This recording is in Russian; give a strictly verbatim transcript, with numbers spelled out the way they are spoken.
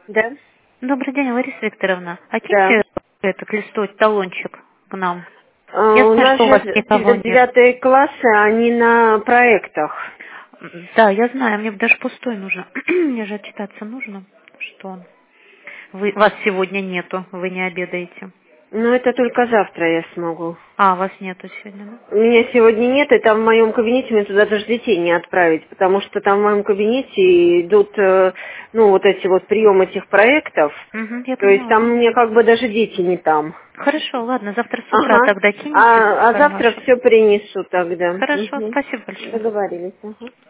Да? Добрый день, Лариса Викторовна. А Да. киньте этот листок, талончик к нам. А, Я у знаю, нас что у вас никого сейчас нет. девятые классы, они на проектах. Да, я знаю, мне даже пустой нужен. Мне же отчитаться нужно, что он. Вы, вас сегодня нету, вы не обедаете. Но это только завтра я смогу. А, вас нету сегодня, да? Меня сегодня нет, и там в моем кабинете мне туда даже детей не отправить, потому что там в моем кабинете идут, э, ну, вот эти вот приемы этих проектов. Угу, я То есть там поняла. у меня как бы даже дети не там. Хорошо, ладно, завтра с утра Ага. тогда кинете А, а завтра формашек. все принесу тогда. Хорошо, Мгм. спасибо большое. Договорились. Ага.